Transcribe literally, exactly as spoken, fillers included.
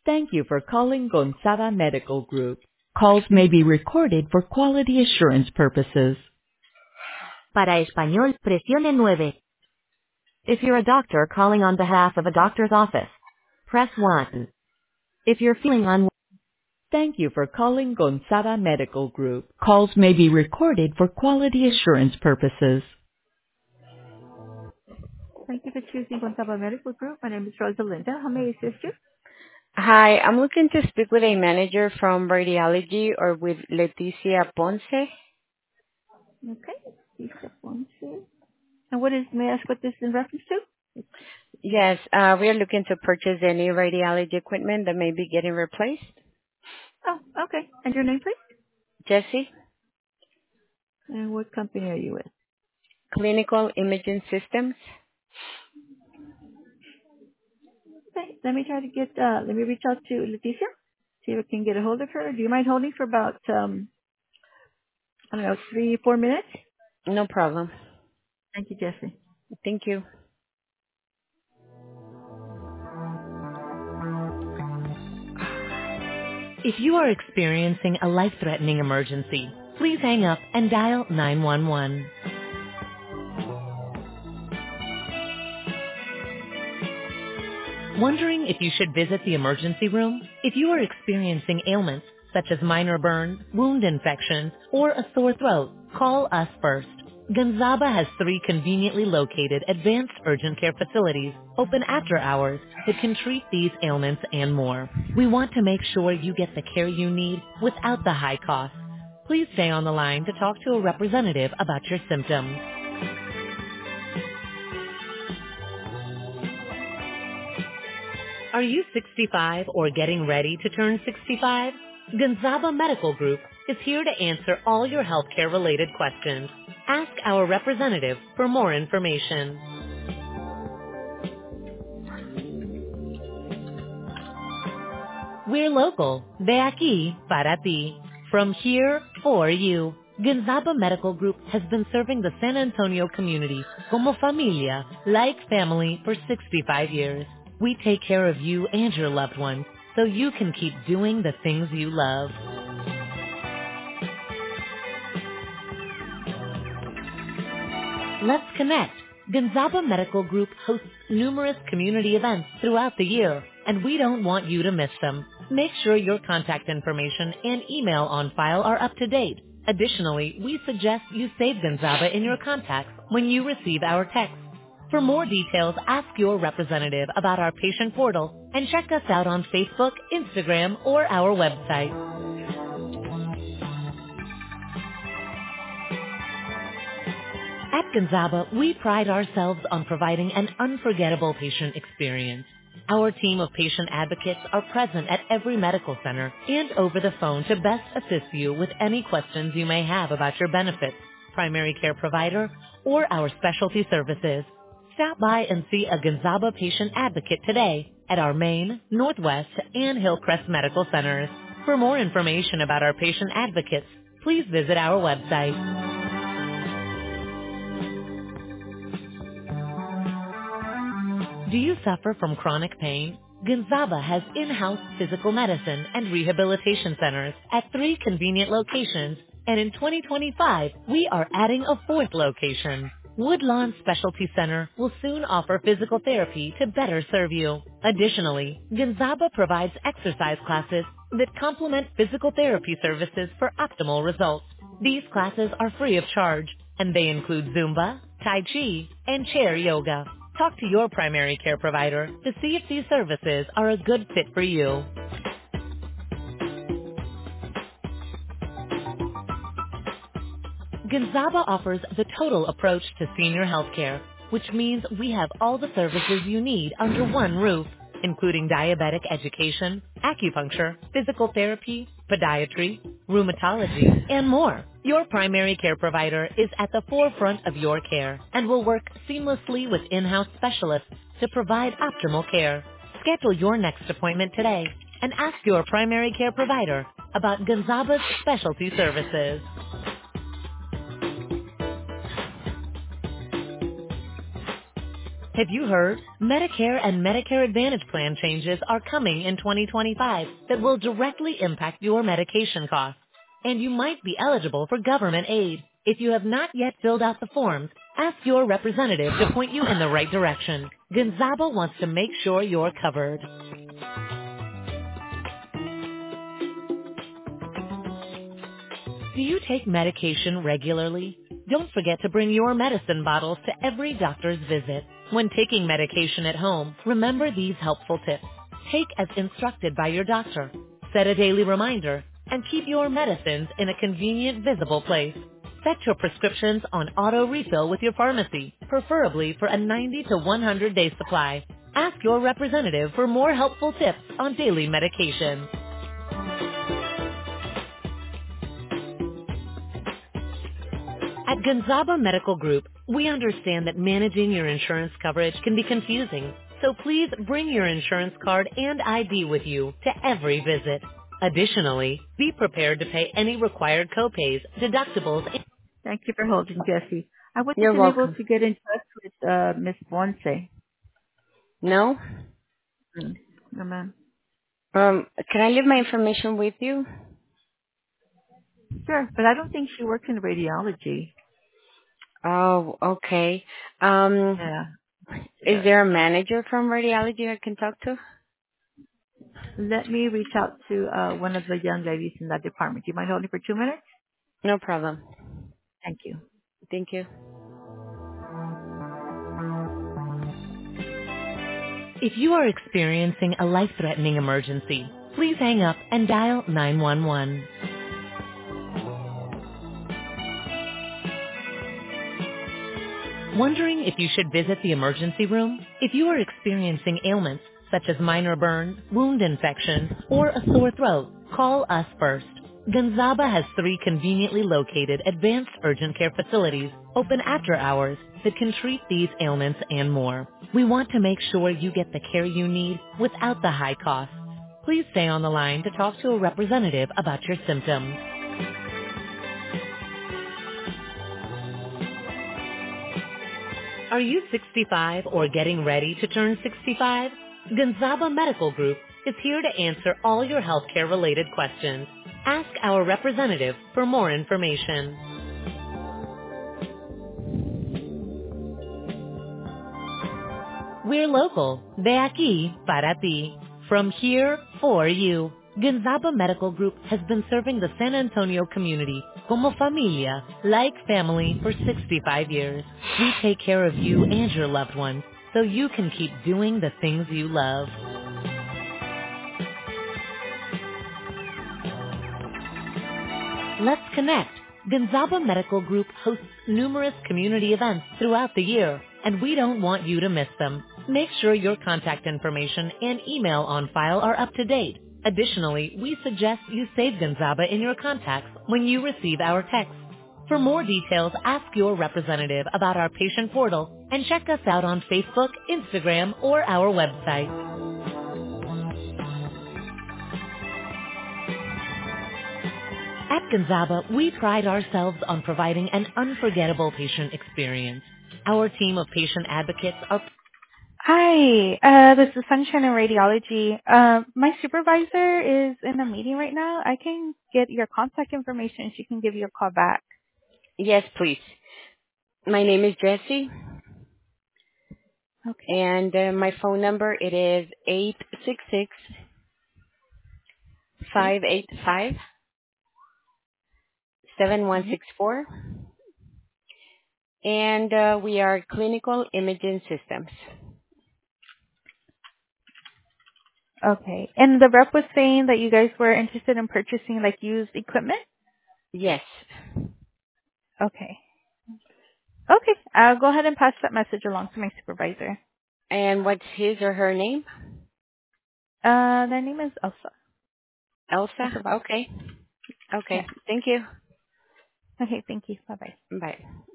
Thank you for calling Gonzaga Medical Group. Calls may be recorded for quality assurance purposes. Para español, presione nueve. If you're a doctor calling on behalf of a doctor's office, press one. If you're feeling unwell, thank you for calling Gonzaga Medical Group. Calls may be recorded for quality assurance purposes. Thank you for choosing Gonzaga Medical Group. My name is Rosalinda. How may I assist you? Hi, I'm looking to speak with a manager from radiology or with Leticia Ponce. Okay. Lisa Ponce. And what is, may I ask what this is in reference to? Yes, uh, we are looking to purchase any radiology equipment that may be getting replaced. Oh, okay. And your name, please? Jesse, And what company are you with? Clinical Imaging Systems. Okay, let me try to get, uh, let me reach out to Leticia, see if I can get a hold of her. Do you mind holding for about, um, I don't know, three, four minutes? No problem. Thank you, Jesse. Thank you. If you are experiencing a life-threatening emergency, please hang up and dial nine one one. Wondering if you should visit the emergency room? If you are experiencing ailments such as minor burns, wound infections, or a sore throat, call us first. Gonzaga has three conveniently located advanced urgent care facilities open after hours that can treat these ailments and more. We want to make sure you get the care you need without the high cost. Please stay on the line to talk to a representative about your symptoms. Are you sixty-five or getting ready to turn sixty-five? Gonzaga Medical Group is here to answer all your healthcare related questions. Ask our representative for more information. We're local. De aquí para ti. From here for you. Gonzaga Medical Group has been serving the San Antonio community como familia, like family, for sixty-five years. We take care of you and your loved ones so you can keep doing the things you love. Let's connect. Gonzaga Medical Group hosts numerous community events throughout the year, and we don't want you to miss them. Make sure your contact information and email on file are up to date. Additionally, we suggest you save Gonzaga in your contacts when you receive our text. For more details, ask your representative about our patient portal and check us out on Facebook, Instagram, or our website. At Gonzaga, we pride ourselves on providing an unforgettable patient experience. Our team of patient advocates are present at every medical center and over the phone to best assist you with any questions you may have about your benefits, primary care provider, or our specialty services. Stop by and see a Gonzaga patient advocate today at our Main, Northwest, and Hillcrest medical centers. For more information about our patient advocates, please visit our website. Do you suffer from chronic pain? Gonzaga has in-house physical medicine and rehabilitation centers at three convenient locations, and in twenty twenty-five, we are adding a fourth location. Woodlawn Specialty Center will soon offer physical therapy to better serve you. Additionally, Gonzaga provides exercise classes that complement physical therapy services for optimal results. These classes are free of charge, and they include Zumba, Tai Chi, and chair yoga. Talk to your primary care provider to see if these services are a good fit for you. Gonzaga offers the total approach to senior healthcare, which means we have all the services you need under one roof, including diabetic education, acupuncture, physical therapy, podiatry, rheumatology, and more. Your primary care provider is at the forefront of your care and will work seamlessly with in-house specialists to provide optimal care. Schedule your next appointment today and ask your primary care provider about Gonzaga's specialty services. Have you heard? Medicare and Medicare Advantage plan changes are coming in twenty twenty-five that will directly impact your medication costs. And you might be eligible for government aid. If you have not yet filled out the forms, ask your representative to point you in the right direction. Gonzaba wants to make sure you're covered. Do you take medication regularly? Don't forget to bring your medicine bottles to every doctor's visit. When taking medication at home, remember these helpful tips. Take as instructed by your doctor. Set a daily reminder and keep your medicines in a convenient, visible place. Set your prescriptions on auto refill with your pharmacy, preferably for a ninety to one hundred day supply. Ask your representative for more helpful tips on daily medication. At Gonzaba Medical Group, we understand that managing your insurance coverage can be confusing, so please bring your insurance card and I D with you to every visit. Additionally, be prepared to pay any required copays, deductibles. Thank you for holding, Jesse. I wasn't You're able welcome. to get in touch with uh, Miss Ponce. No? Mm. No, ma'am. Um, can I leave my information with you? Sure, but I don't think she works in radiology. Oh, okay. Um, Yeah, she is does. there a manager from radiology I can talk to? Let me reach out to uh, one of the young ladies in that department. Do you mind holding for two minutes? No problem. Thank you. Thank you. If you are experiencing a life-threatening emergency, please hang up and dial nine one one. Wondering if you should visit the emergency room? If you are experiencing ailments such as minor burns, wound infections, or a sore throat, call us first. Gonzaba has three conveniently located advanced urgent care facilities open after hours that can treat these ailments and more. We want to make sure you get the care you need without the high costs. Please stay on the line to talk to a representative about your symptoms. Are you sixty-five or getting ready to turn sixty-five? Gonzaba Medical Group is here to answer all your healthcare related questions. Ask our representative for more information. We're local, de aquí para ti, from here for you. Gonzaba Medical Group has been serving the San Antonio community como familia, like family, for sixty-five years. We take care of you and your loved ones so you can keep doing the things you love. Let's connect. Gonzaba Medical Group hosts numerous community events throughout the year, and we don't want you to miss them. Make sure your contact information and email on file are up to date. Additionally, we suggest you save Gonzaba in your contacts when you receive our texts. For more details, ask your representative about our patient portal and check us out on Facebook, Instagram, or our website. At Gonzaba, we pride ourselves on providing an unforgettable patient experience. Our team of patient advocates are... Hi, uh, this is Sunshine in Radiology. Uh, my supervisor is in a meeting right now. I can get your contact information. She can give you a call back. Yes, please. My name is Jessie, Okay. and uh, my phone number it is eight six six Okay. five eight five seven one Mhm. six four, and uh, we are Clinical Imaging Systems. Okay. And the rep was saying that you guys were interested in purchasing like used equipment? Yes. Okay. Okay. I'll go ahead and pass that message along to my supervisor. And what's his or her name? Uh, their name is Elsa. Elsa? Elsa Vaz. Okay. Yeah. Okay. Thank you. Okay. Thank you. Bye bye. Bye.